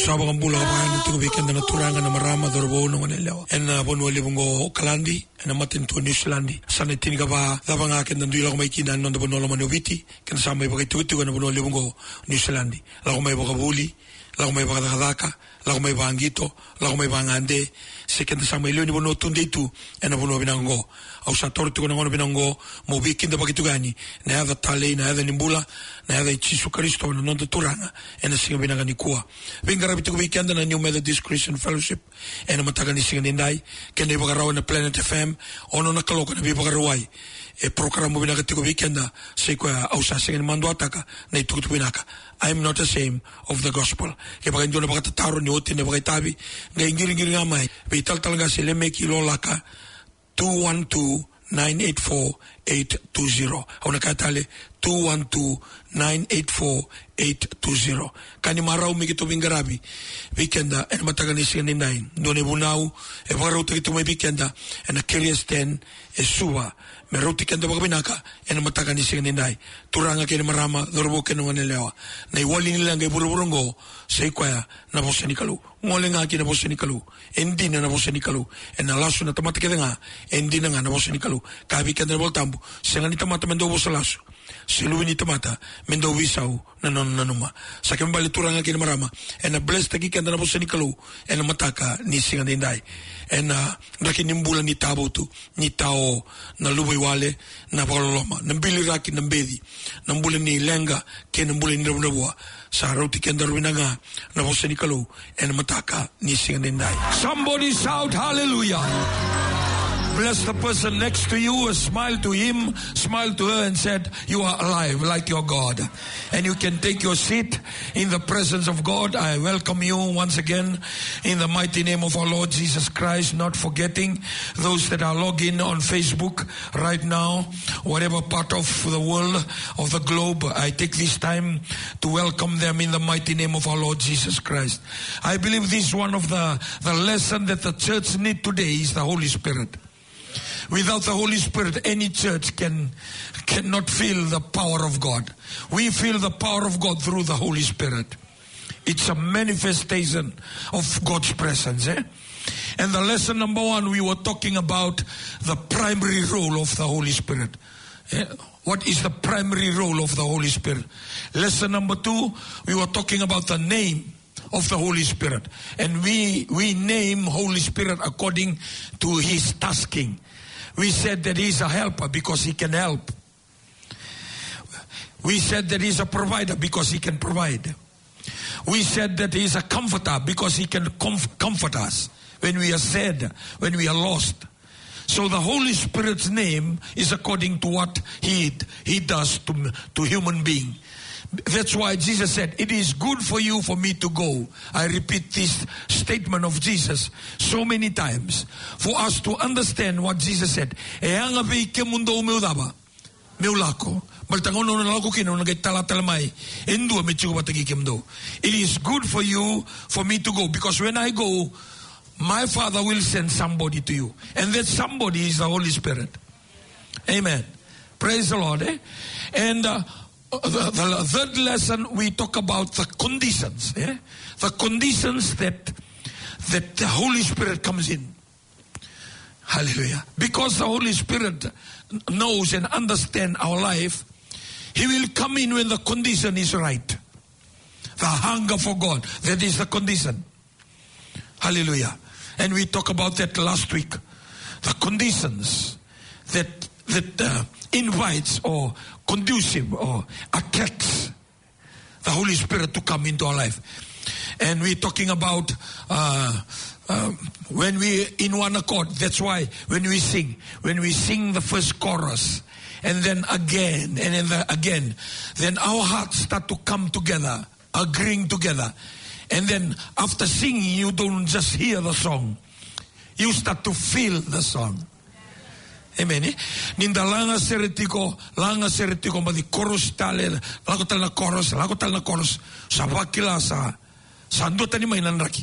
sabang bula kapan itu weekend na turangan na marama dorbo no manelaw. En bonwa libungo Kalandi en matin to New Zealand. Sana tin ka ba dabang akin nandu ila ko may kinan no bonolo manubiti ken sama iba itu na bonwa libungo New Zealand. La ko may bakabuli, la ko may bakadaka, la ko may bangito, la ko may bangande. Second sama ilo ni bono tunde itu en bonwa binango. Au sa tortu na ngono binango mo weekend ba kitu gani. Na ada tale na ada nimbula na ada Jesu Kristo no de turanga en singa binanga ni kuwa. Vingara bitu weekend na New Methodist Christian Fellowship en mataga ni singa nindai ken ne bagaraw na Planet FM ono na kaloko na bibagarawai e programa binaga tiku weekend na se kwa au sa singa mando ataka na itukutu binaka. I am not ashamed of the gospel. Ke baga ndona baga tataro ni oti ne baga tabi nga ingiri ngamai bital talanga se le meki lo laka 212-984-820. Hauna katale 212-984-820. Kani marau mikito bingarabi weekenda en matagani sini nine. Done bunau e varau tikito mai weekenda en a curious 10 e suwa. Meruti kenda bagabinaka en matagani sini nine. Turanga kene marama dorbo kene wanelewa. Na iwali nila ngai buruburungo sequoia na bosenikalu. Ngole nga kina bosenikalu. Endi na bosenikalu. En alasu na tamata kedenga endi na bosenikalu. Kabi kenda boltambu. Sengani tamata mendo bosalasu. Siluini tamata mendo wisau na nanuma. Sa kembali turanga kina marama. En a blessed taki kenda na bosenikalu. En mataka ni singani ndai. En raki nimbula ni tabo tu. Ni tao na lubai wale na pagaloloma. Nambili raki nambedi. Nambula ni lenga ke nambula ni rabunabua. Sa rauti kenda rubinaga na bosenikalu. En mataka ni singani ndai. Somebody shout hallelujah. Bless the person next to you, smile to him, smile to her and said, you are alive like your God. And you can take your seat in the presence of God. I welcome you once again in the mighty name of our Lord Jesus Christ, not forgetting those that are logged in on Facebook right now, whatever part of the world, of the globe. I take this time to welcome them in the mighty name of our Lord Jesus Christ. I believe this is one of the lesson that the church need today is the Holy Spirit. Without the Holy Spirit, any church cannot feel the power of God. We feel the power of God through the Holy Spirit. It's a manifestation of God's presence. And the lesson number 1, we were talking about the primary role of the Holy Spirit. What is the primary role of the Holy Spirit? Lesson number 2, we were talking about the name of the Holy Spirit. And we name Holy Spirit according to his tasking. We said that he's a helper because he can help. We said that he's a provider because he can provide. We said that he's a comforter because he can comfort us when we are sad, when we are lost. So the Holy Spirit's name is according to what he does to human being. That's why Jesus said, it is good for you for me to go. I repeat this statement of Jesus so many times for us to understand what Jesus said. It is good for you for me to go, because when I go, my Father will send somebody to you. And that somebody is the Holy Spirit. Amen. Praise the Lord. And the third lesson, we talk about the conditions. The conditions that the Holy Spirit comes in. Hallelujah. Because the Holy Spirit knows and understands our life, he will come in when the condition is right. The hunger for God, that is the condition. Hallelujah. And we talked about that last week. The conditions that invites or conducive or attracts the Holy Spirit to come into our life. And we're talking about when we in one accord. That's why when we sing the first chorus, and then again, and then again, then our hearts start to come together, agreeing together. And then after singing, you don't just hear the song, you start to feel the song. Amen. Ninda langa seretiko ma di chorus tale, lago tal na chorus, sa wakila sa andota ni may nanraki.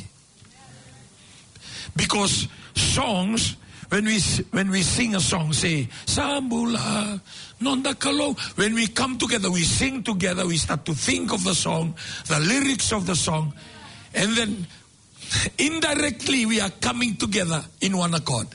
Because songs, when we sing a song, say Sambula Nonda Kalo. When we come together, we sing together, we start to think of the song, the lyrics of the song, And then indirectly we are coming together in one accord.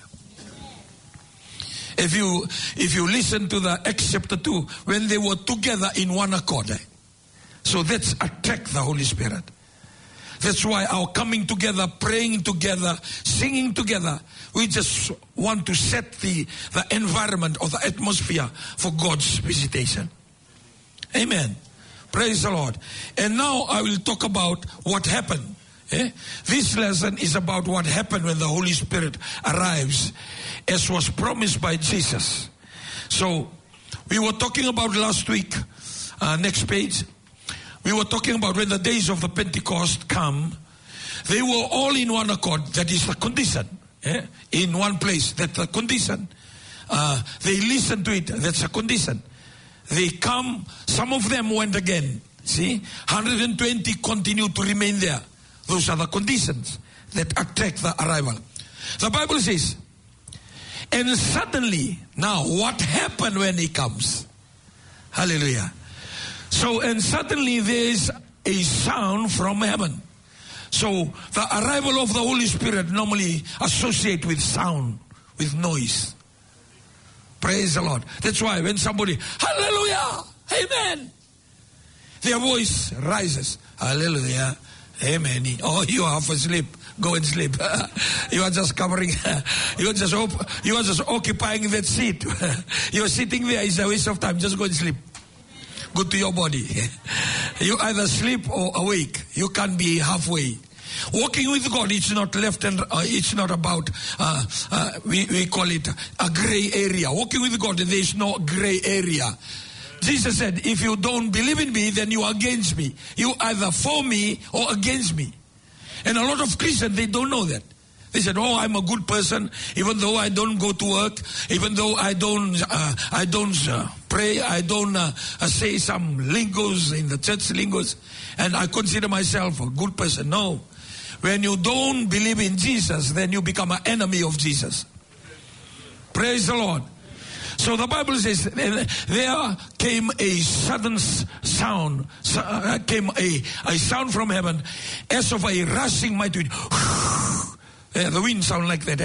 If you listen to the Acts chapter 2, when they were together in one accord. So that's attract the Holy Spirit. That's why our coming together, praying together, singing together, we just want to set the environment or the atmosphere for God's visitation. Amen. Praise the Lord. And now I will talk about what happened. This lesson is about what happened when the Holy Spirit arrives, as was promised by Jesus. So we were talking about last week, next page, we were talking about when the days of the Pentecost come, they were all in one accord. That is the condition. In one place, that's the condition. They listened to it, that's a condition. They come, some of them went again. See, 120 continue to remain there. Those are the conditions that attract the arrival. The Bible says, and suddenly, now what happened when he comes? Hallelujah. So, and suddenly there is a sound from heaven. So, the arrival of the Holy Spirit normally associate with sound, with noise. Praise the Lord. That's why when somebody, hallelujah, amen, their voice rises, hallelujah, amen. Oh, you are half asleep. Go and sleep. You are just covering. You are just occupying that seat. You are sitting there. It's a waste of time. Just go and sleep. Good to your body. You either sleep or awake. You can't be halfway. Walking with God, it's not left and it's not about, we call it a gray area. Walking with God, there is no gray area. Jesus said, if you don't believe in me, then you are against me. You either for me or against me. And a lot of Christians, they don't know that. They said, oh, I'm a good person, even though I don't go to work, even though I don't pray, I don't say some lingos in the church lingos, and I consider myself a good person. No. When you don't believe in Jesus, then you become an enemy of Jesus. Praise the Lord. So the Bible says, there came a sudden sound, came a sound from heaven, as of a rushing mighty wind. The wind sound like that.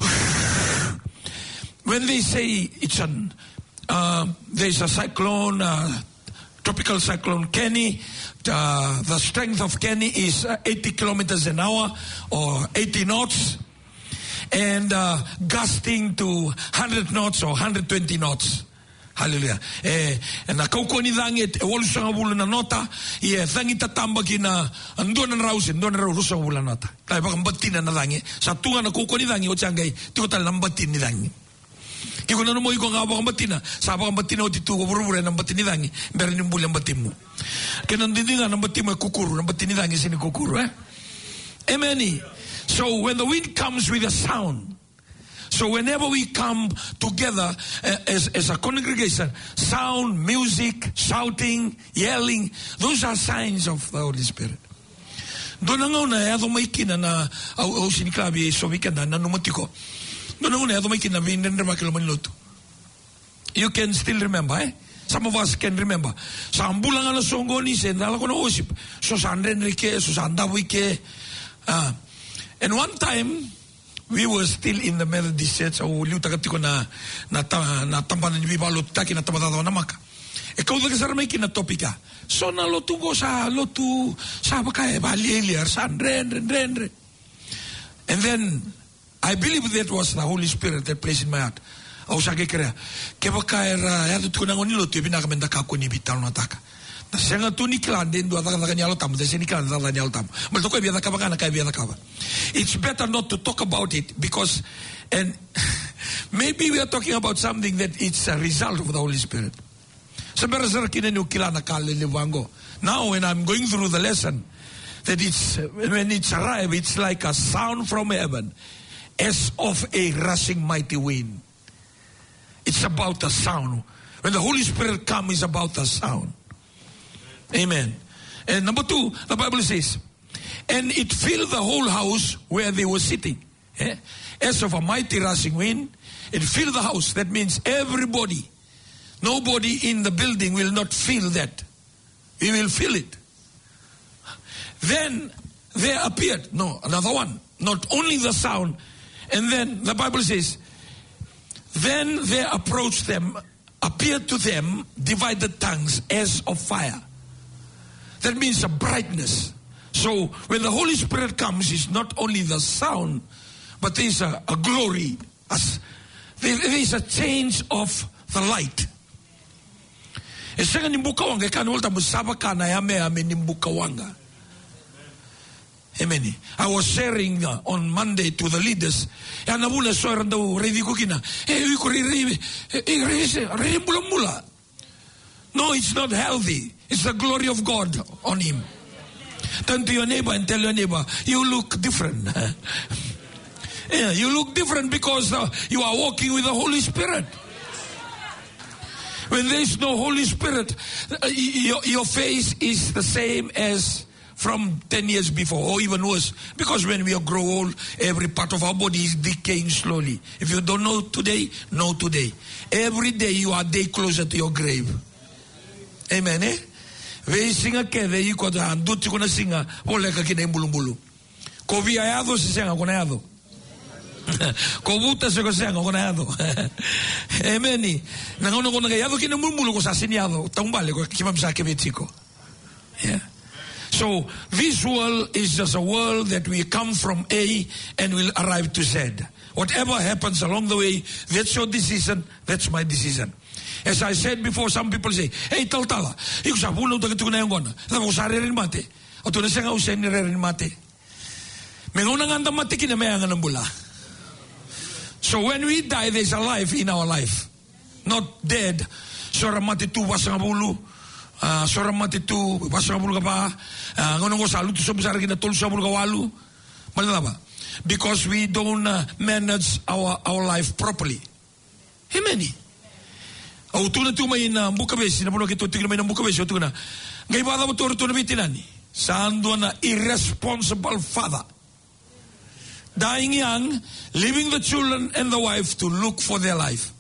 When they say it's there's a cyclone, tropical cyclone Kenny, the strength of Kenny is 80 kilometers an hour or 80 knots. And gusting to 100 knots or 120 knots. Hallelujah. And nakauko ni dangit, walusang bulan na nota, dangit tatamba kina, andon na rausin, don na rusang bulan nota. Kaya bakang batin na dangi, sa tunga nakauko ni dangi, o tiyangay, tikotal ng batin ni dangi. Kiko na mo iko nga bakang batin na, sa bakang batin na o tituwa, burubura ng batin ni dangi, meron yung bulang batin mo. Kaya nandindi nga ng batin mo, kukuro, ng batin ni dangi sini kukuro, Amen. So when the wind comes with a sound, so whenever we come together as a congregation, sound, music, shouting, yelling, those are signs of the Holy Spirit. Doon nga una, ato may kina na siniklabi so weekend na numutiko. Doon nga una, ato may kina vinendra makilomanloto. You can still remember, Some of us can remember. Sa ambulang ala songo ni sen, nala ko na usip. So sa Enrique, so sa Andawike. And one time, we were still in the Methodist Church. Liu tagatiko na tampanan ni Bibalo taki na tamatatawa na maka. Ikaw daga sa ramay kinatopika. So na lotu go sa lotu sa bakay balieliar sa andre. And then I believe that was the Holy Spirit that placed in my heart. Au sa kekera. Ke bakay ra ya tu na ngoni lotu pinakamenda ka ko ni bital na taka. Senga tu ni klan din dua taka nyalo tam de sini klan taka nyalo tam. Mal to ko biya ka bakana kay biya ka. It's better not to talk about it because and maybe we are talking about something that it's a result of the Holy Spirit. Now when I'm going through the lesson, that it's when it's arrived, it's like a sound from heaven, as of a rushing mighty wind. It's about the sound. When the Holy Spirit comes, it's about the sound. Amen. And number 2, the Bible says, and it filled the whole house where they were sitting. As of a mighty rushing wind, it filled the house. That means everybody. Nobody in the building will not feel that. We will feel it. Then there appeared, no, another one, not only the sound, and then the Bible says, then there approached them, appeared to them divided tongues as of fire. That means a brightness. So when the Holy Spirit comes, it's not only the sound, but there is a glory. There is a change of the light. Amen. I was sharing on Monday to the leaders. No, it's not healthy. It's the glory of God on him. Turn to your neighbor and tell your neighbor, you look different. Yeah, you look different because you are walking with the Holy Spirit. When there is no Holy Spirit, your face is the same as from 10 years before, or even worse. Because when we grow old, every part of our body is decaying slowly. If you don't know today, know today. Every day you are a day closer to your grave. Amen, eh? We sing a kede, you could do to gonna sing a oleka kine mbulu. Kovi ayado si senga konayado. Kobuta se ko senga konayado. Amen. Nangono kona kayado kine mbulu ko sa siniado. Taumbale ko kimamsa kebetiko. Yeah. So this world is just a world that we come from A and will arrive to Z. Whatever happens along the way, that's your decision, that's my decision. As I said before, some people say, hey, tala, iku sa puno taga na yung gona. Tapos sa rin mate. O to na siya nga usen ni rin mate. May unang anda mate kinamayangan ng bula. So when we die, there's a life in our life. Not dead. Sora mate tu wasang bulu. Sora mate tu wasang bulu ka pa. Ngonong ko sa luto sa besar kinatol sa bulu ka walu. Malala ba? Because we don't manage our life properly. Amen. O tu na tu may na buka besi na puno kito tignan may na buka besi o tu na. Ngay bata mo turo tu na bitinani. Sando na irresponsible father. Dying young, leaving the children and the wife to look for their life.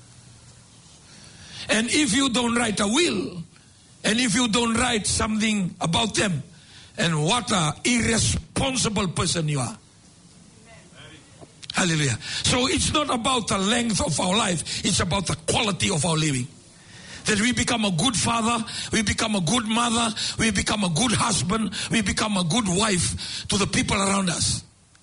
And if you don't write a will, and if you don't write something about them, and what a irresponsible person you are. Hallelujah. So it's not about the length of our life, it's about the quality of our living. That we become a good father, we become a good mother, we become a good husband, we become a good wife to the people around us.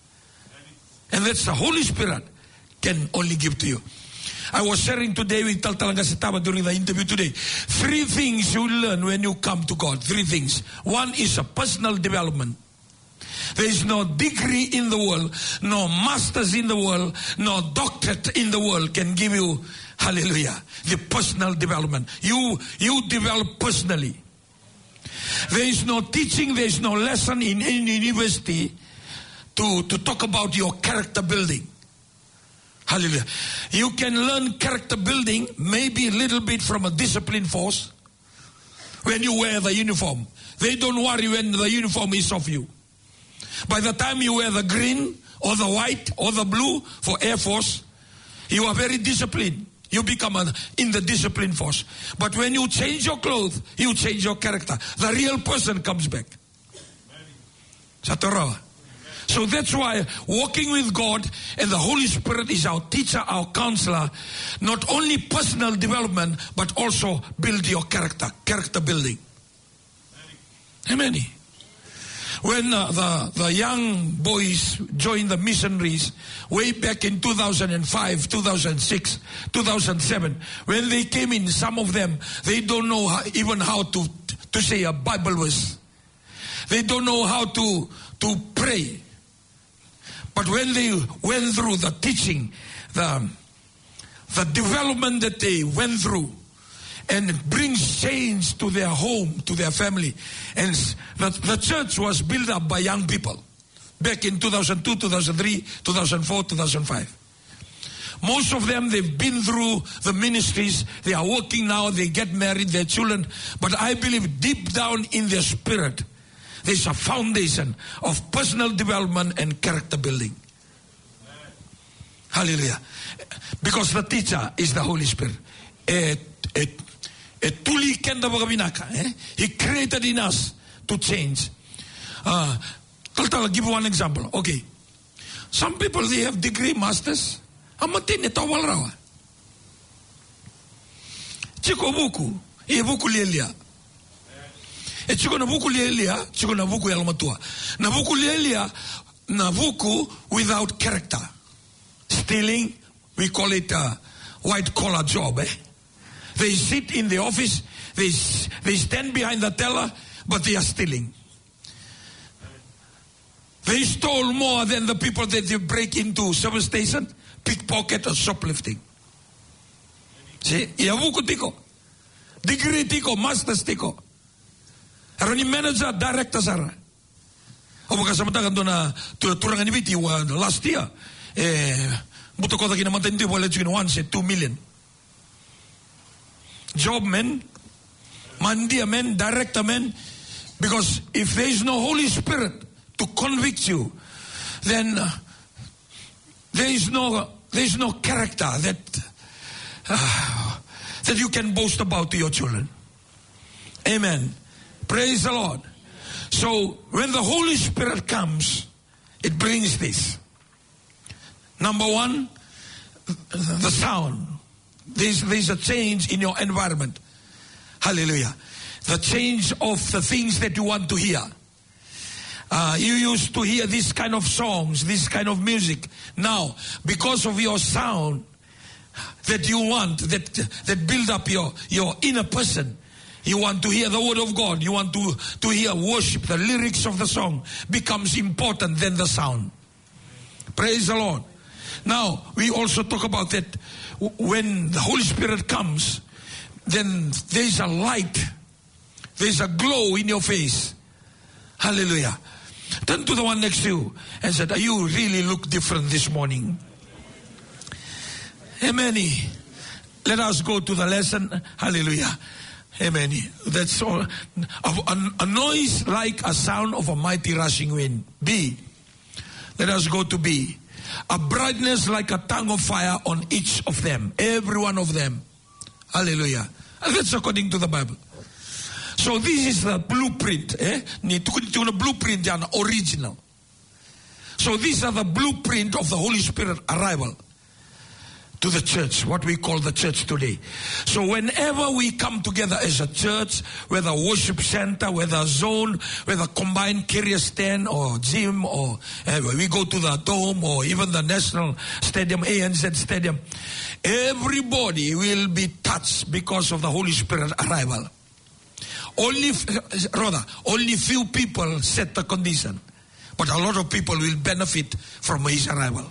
And that's the Holy Spirit can only give to you. I was sharing today with Taltalanga Sitaba during the interview today. 3 things you learn when you come to God. 3 things. One is a personal development. There is no degree in the world, no masters in the world, no doctorate in the world can give you, hallelujah, the personal development. You develop personally. There is no teaching, there is no lesson in any university to talk about your character building. Hallelujah. You can learn character building maybe a little bit from a discipline force when you wear the uniform. They don't worry when the uniform is off you. By the time you wear the green or the white or the blue for Air Force, you are very disciplined. You become in the discipline force. But when you change your clothes, you change your character. The real person comes back. Satara. So that's why walking with God and the Holy Spirit is our teacher, our counselor. Not only personal development, but also build your character building. Amen. When the young boys joined the missionaries way back in 2005, 2006, 2007, when they came in, some of them, they don't know even how to say a Bible verse. They don't know how to pray. But when they went through the teaching, the development that they went through, and it brings change to their home, to their family. And the church was built up by young people back in 2002, 2003, 2004, 2005. Most of them, they've been through the ministries. They are working now. They get married, their children. But I believe deep down in their spirit, there's a foundation of personal development and character building. Hallelujah. Because the teacher is the Holy Spirit. He created in us to change. I'll give one example. Okay. Some people, they have degree, masters. Amatin ito walrawa. Chiko buku. E buku lielia. E chiko na buku lielia. Chiko na buku yalmatua. Na buku lielia. Na buku without character. Stealing. We call it a white collar job. They sit in the office. They stand behind the teller. But they are stealing. They stole more than the people that they break into service station, pickpocket or shoplifting. See, iavuku tiko, degree tiko, masters tiko. Arani manager, director sara. Opo kasama takan na turangan ibiti last year. Buto ko taki naman tayo wala chino 2 million. Job men, mandia men, director men, because if there is no Holy Spirit to convict you, then there is no character that you can boast about to your children. Amen. Praise the Lord. So when the Holy Spirit comes, it brings this. Number one, the sound. There's a change in your environment. Hallelujah. The change of the things that you want to hear. You used to hear this kind of songs, this kind of music. Now, because of your sound that you want, that build up your inner person, you want to hear the word of God. You want to hear worship. The lyrics of the song becomes important than the sound. Praise the Lord. Now, we also talk about that when the Holy Spirit comes, then there's a light. There's a glow in your face. Hallelujah. Turn to the one next to you and said, you really look different this morning. Amen. Let us go to the lesson. Hallelujah. Amen. That's all. A noise like a sound of a mighty rushing wind. B. Let us go to B. A brightness like a tongue of fire on each of them. Every one of them. Hallelujah. And that's according to the Bible. So this is the blueprint. The blueprint and original. So these are the blueprint of the Holy Spirit arrival to the church, what we call the church today. So whenever we come together as a church, whether worship center, whether zone, whether combined carrier stand or gym, or we go to the dome or even the national stadium, ANZ stadium, everybody will be touched because of the Holy Spirit arrival. Only few people set the condition, but a lot of people will benefit from his arrival.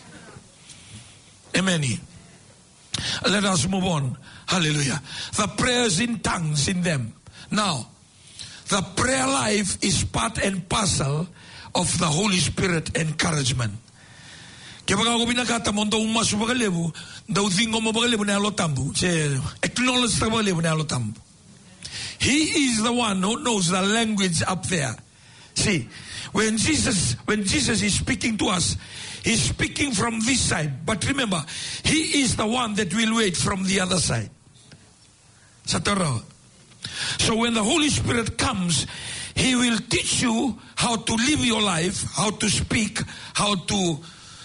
Amen. Let us move on. Hallelujah. The prayers in tongues in them. Now, the prayer life is part and parcel of the Holy Spirit encouragement. Acknowledge the He is the one who knows the language up there. See, when Jesus is speaking to us, he's speaking from this side. But remember, he is the one that will wait from the other side. So when the Holy Spirit comes, he will teach you how to live your life, how to speak, how to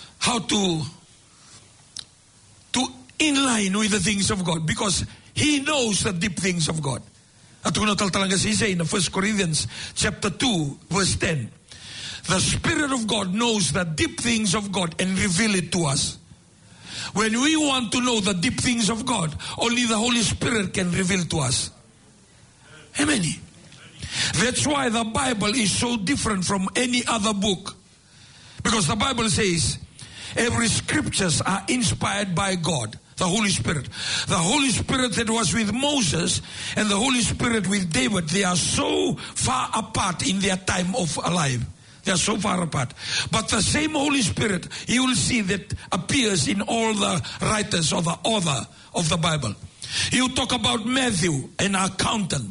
in line with the things of God, because he knows the deep things of God. At kung nataltalanga si Isa in 1 Corinthians chapter 2 verse 10, the Spirit of God knows the deep things of God and reveal it to us. When we want to know the deep things of God, only the Holy Spirit can reveal to us. Amen. That's why the Bible is so different from any other book. Because the Bible says every scriptures are inspired by God, the Holy Spirit. The Holy Spirit that was with Moses and the Holy Spirit with David, they are so far apart in their time of life. They are so far apart. But the same Holy Spirit, you will see that appears in all the writers or the author of the Bible. You talk about Matthew, an accountant.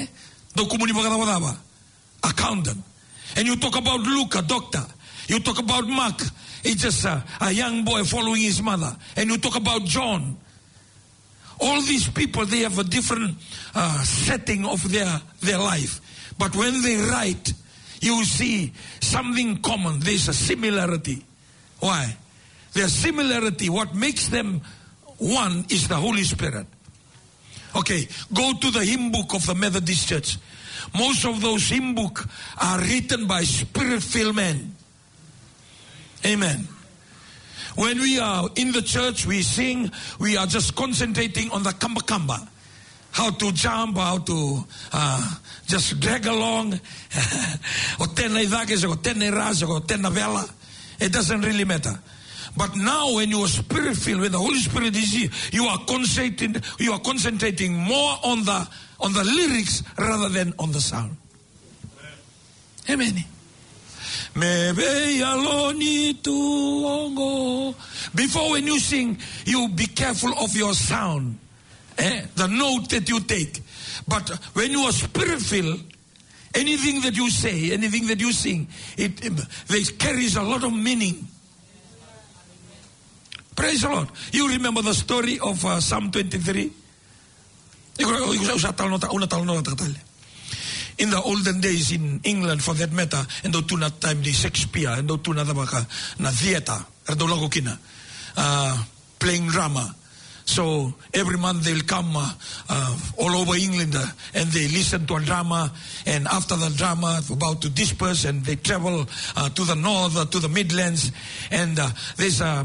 Accountant. And you talk about Luke, a doctor. You talk about Mark, he's just a young boy following his mother. And you talk about John. All these people, they have a different setting of their life. But when they write, you see something common. There's a similarity. Why? There's similarity. What makes them one is the Holy Spirit. Okay, go to the hymn book of the Methodist Church. Most of those hymn books are written by Spirit-filled men. Amen. When we are in the church, we sing, we are just concentrating on the kamba-kamba. How to jump, how to just drag along. It doesn't really matter. But now when you are Spirit-filled, when the Holy Spirit is here, you are concentrating more on the lyrics rather than on the sound. Amen. Before, when you sing, you be careful of your sound, the note that you take. But when you are Spirit-filled, anything that you say, anything that you sing, it carries a lot of meaning. Praise the Lord. You remember the story of Psalm 23? In the olden days in England, for that matter, and do not time the Shakespeare, and do not na theater, playing drama. So every month they'll come all over England and they listen to a drama, and after the drama about to disperse and they travel to the north, to the Midlands, and there's a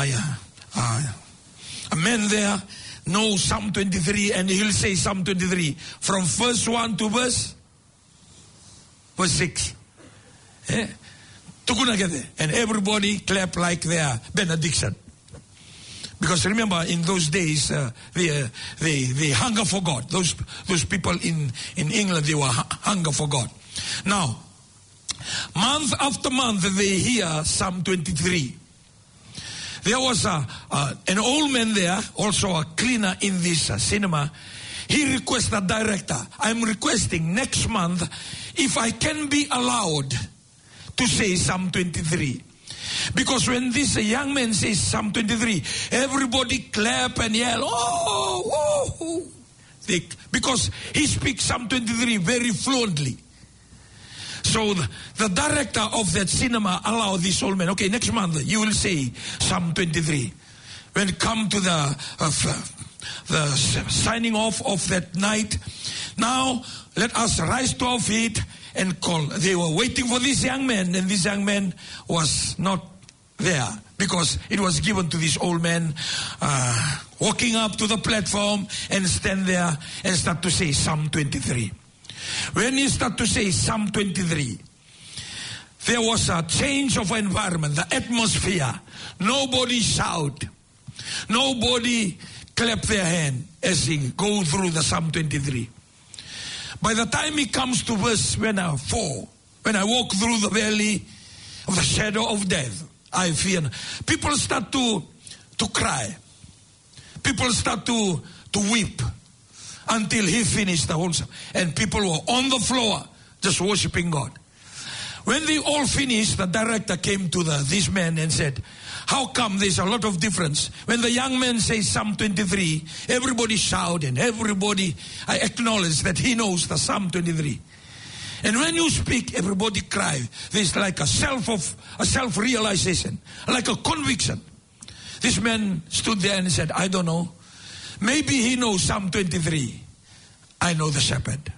man there knows Psalm 23, and he'll say Psalm 23 from verse 1 to verse 6. And everybody clap like their benediction. Because remember, in those days, they hunger for God. Those people in England, they were hunger for God. Now, month after month, they hear Psalm 23. There was an old man there, also a cleaner in this cinema. He requested the director, I'm requesting next month if I can be allowed to say Psalm 23. Because when this young man says Psalm 23, everybody clap and yell, oh, oh. Because he speaks Psalm 23 very fluently. So the director of that cinema allowed this old man, okay, next month you will say Psalm 23. When it come to the signing off of that night, now let us rise to our feet and call. They were waiting for this young man, and this young man was not there because it was given to this old man walking up to the platform and stand there and start to say Psalm 23. When he started to say Psalm 23, there was a change of environment, the atmosphere. Nobody shout. Nobody clap their hand as he go through the Psalm 23. By the time he comes to verse 4, when I walk through the valley of the shadow of death, I fear. People start to cry. People start to weep until he finished the whole psalm. And people were on the floor just worshiping God. When they all finished, the director came to this man and said, how come there's a lot of difference? When the young man says Psalm 23, everybody shout and everybody acknowledge that he knows the Psalm 23. And when you speak, everybody cry. There's like a self-realization, like a conviction. This man stood there and said, I don't know. Maybe he knows Psalm 23. I know the shepherd.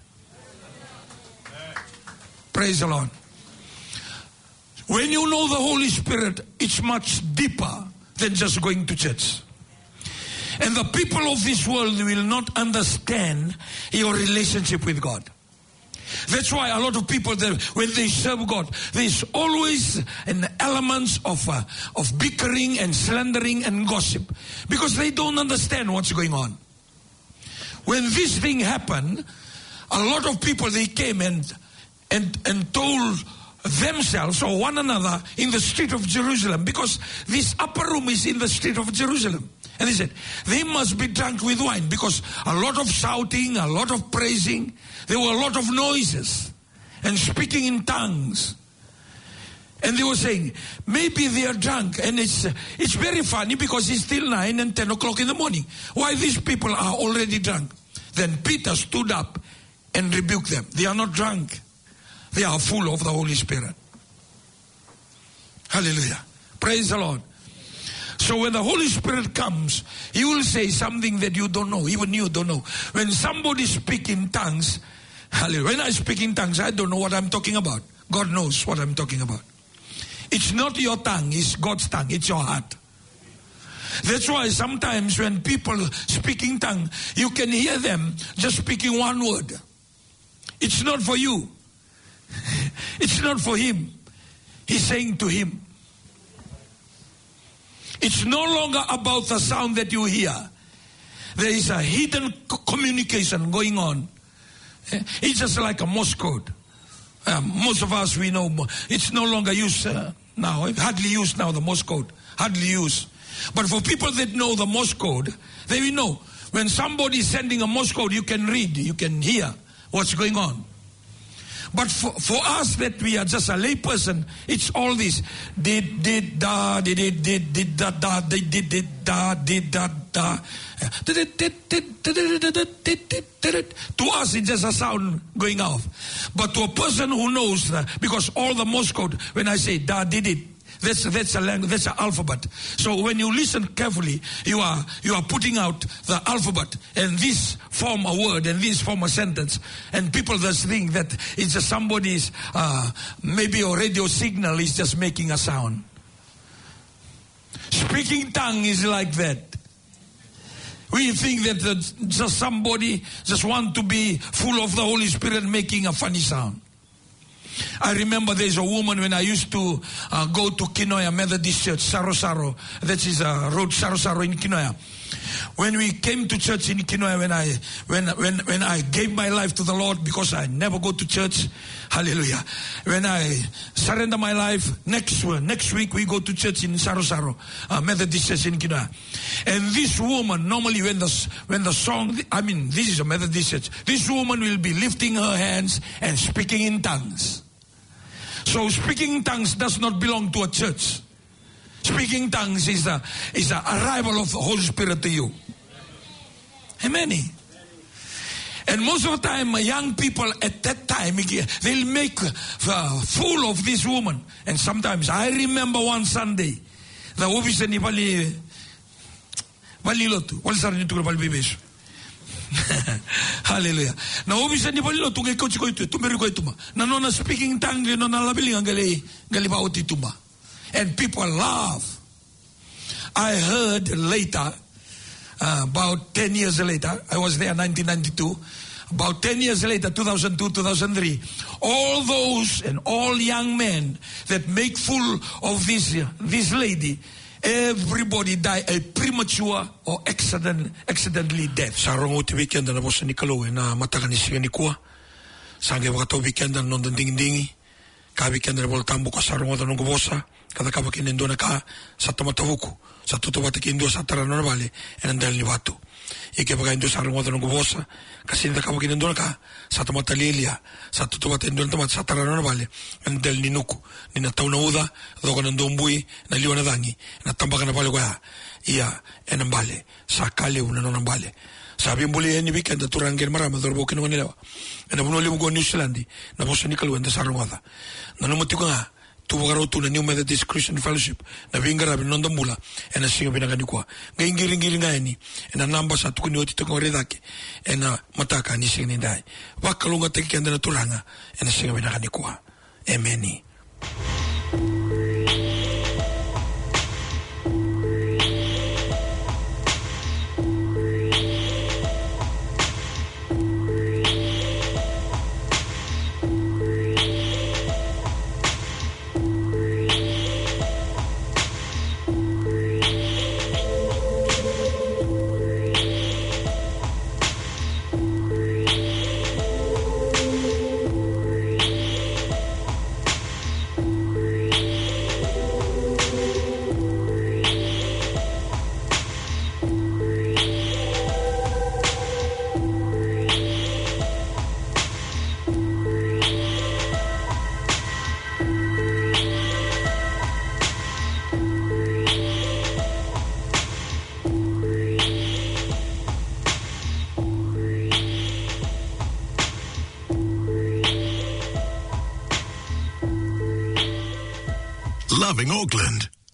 Praise the Lord. When you know the Holy Spirit, it's much deeper than just going to church. And the people of this world will not understand your relationship with God. That's why a lot of people, when they serve God, there's always an element of bickering and slandering and gossip. Because they don't understand what's going on. When this thing happened, a lot of people, they came and told themselves or one another in the street of Jerusalem, because this upper room is in the street of Jerusalem. And they said, they must be drunk with wine, because a lot of shouting, a lot of praising, there were a lot of noises and speaking in tongues. And they were saying, maybe they are drunk. And it's very funny because it's still 9 and 10 o'clock in the morning. Why these people are already drunk? Then Peter stood up and rebuked them. They are not drunk. they are full of the Holy Spirit. Hallelujah. Praise the Lord. So when the Holy Spirit comes, He will say something that you don't know, even you don't know. When somebody speaks in tongues, hallelujah. When I speak in tongues, I don't know what I'm talking about. God knows what I'm talking about. It's not your tongue, it's God's tongue, it's your heart. That's why sometimes when people speak in tongue, you can hear them just speaking one word. It's not for you. It's not for him. He's saying to him. It's no longer about the sound that you hear. There is a hidden communication going on. It's just like a Morse code. Most of us, we know, it's no longer used now. Hardly used now, the Morse code. Hardly used. But for people that know the Morse code, they will know. When somebody is sending a Morse code, you can read, you can hear what's going on. But for us that we are just a lay person, it's all this. Did da, did da, da, did da, did da, da. To us, it's just a sound going off. But to a person who knows that, because all the Morse code, when I say da, did it, that's a language, that's an alphabet. So when you listen carefully, you are putting out the alphabet, and this form a word, and this form a sentence. And people just think that it's just somebody's maybe a radio signal is just making a sound. Speaking tongue is like that. We think that just somebody just want to be full of the Holy Spirit making a funny sound. I remember there's a woman when I used to go to Kinoya Methodist Church, Saro. That is a road, Saro in Kinoya. When we came to church in Kinoya, when I gave my life to the Lord, because I never go to church, hallelujah. When I surrender my life, next week we go to church in Saro, Methodist Church in Kinoya. And this woman, normally when the song, this is a Methodist church, this woman will be lifting her hands and speaking in tongues. So speaking in tongues does not belong to a church. Speaking tongues is the arrival of the Holy Spirit to you. Amen. And most of the time, young people at that time, they'll make fool of this woman. And sometimes, I remember one Sunday, the officer ni Valilotu, hallelujah. Na officer ni Valilotu, ngay coach ko ito, tumeri ko ito ma. Nanona speaking tongue, nanona labiling ang galibaot ito ma. And people laugh. I heard later, about 10 years later, I was there in 1992, about 10 years later, 2002, 2003, all those and all young men that make fool of this lady, everybody die a premature or accidentally death. Sarong uti weekend na bosa ni Kaloe na matagan ni kuwa. Sange wakato weekend na nondon dingi-dingi. Ka weekend na bola tambo ka sarong uta nung bosa. Kada ka bakinendo na ka sa tamatavuku. Sa tutubata kindo sa tarano na bale. En andal ni batu. Ike baga indo sarong uta nung bosa. Kasi hindi ka bakinendo na ka sa tamatalilia. Sa tutubata indo na tamat sa tarano na bale. En andal ni nuku. Ni nataw na uda. Doko ng dombui. Na liwa na dangi. Na tambaka na bale kwa. Iya. En ambale. Sa kaliw na nung ambale. Sabi yung buli ni weekend at turangin marama. Dorbo kinuha nila. En abunuli mo ko New Zealand. Na bosa ni kaluan da sarong uta. Nanumuti ko nga. Tuwagaraw to na New Methodist Christian Fellowship na vingarabi nonda mula ena singa binagani kwa ngayon giring nga ni ena namba sa tukuni oti tukong redake ena mataka ni singa nindai wakalunga tekikanda na turanga ena singa binagani kwa. Amen. in Auckland.